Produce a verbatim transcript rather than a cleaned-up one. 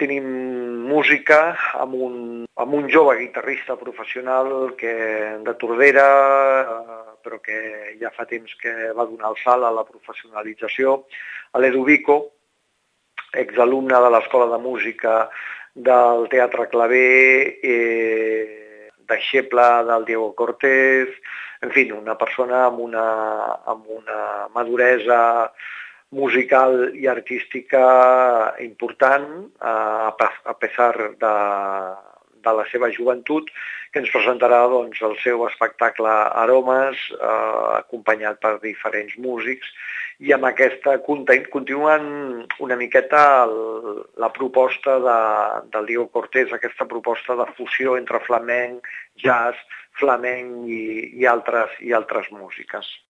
tenim música amb un, amb un jove guitarrista professional que, de Tordera, eh, però que ja fa temps que va donar el salt a la professionalització, a l'Edubico, exalumne de l'Escola de Música del Teatre Claver, eh, deixeble del Diego Cortés, en fi, una persona amb una, amb una maduresa musical i artística important, a pesar de, de la seva joventut, que ens presentarà doncs, el seu espectacle Aromes, eh, acompanyat per diferents músics, i amb aquesta continuant una miqueta el, la proposta de, del Diego Cortés, aquesta proposta de fusió entre flamenc, jazz, flamenc i, i, altres, i altres músiques.